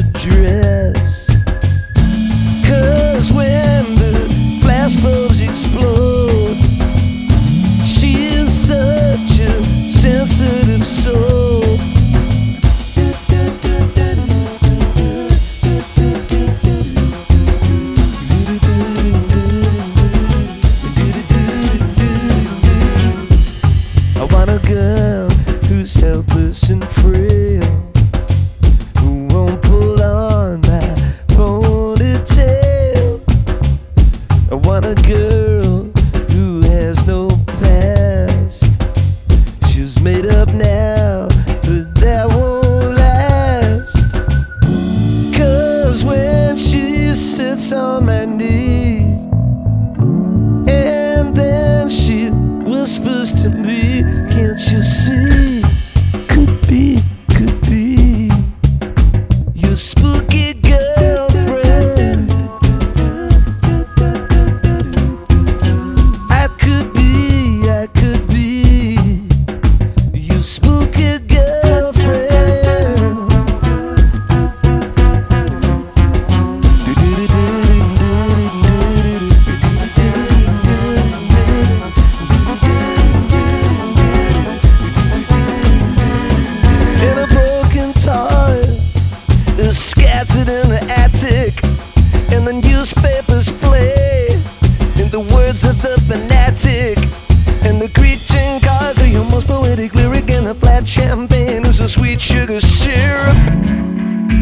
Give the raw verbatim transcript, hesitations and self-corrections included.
dress. 'Cause when the flashbulbs explode, she is such a sensitive soul. I want a girl who's helpless and frail, who won't pull on my ponytail. I want a girl who has no past. She's made up now, but that won't last. 'Cause when she sits on my knee, and then she whispers to me, can't you see? Could be, could be your spooky girlfriend. I could be, I could be your spooky girlfriend. And a broken toys is scattered in the attic, and the newspapers play in the words of the fanatic, and the greeting cards are your most poetic lyric, and the flat champagne is a sweet sugar syrup.